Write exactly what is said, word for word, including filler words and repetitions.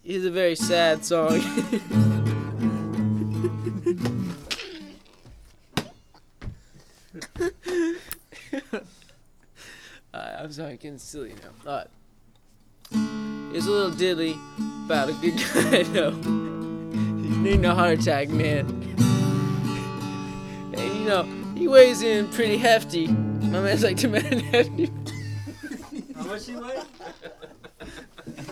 is a very sad song. uh, I'm sorry, getting silly now. Alright. It's a little diddly about a good guy, though. He's needing a heart attack, man. And you know, he weighs in pretty hefty. My man's like two men hefty. How much he weigh?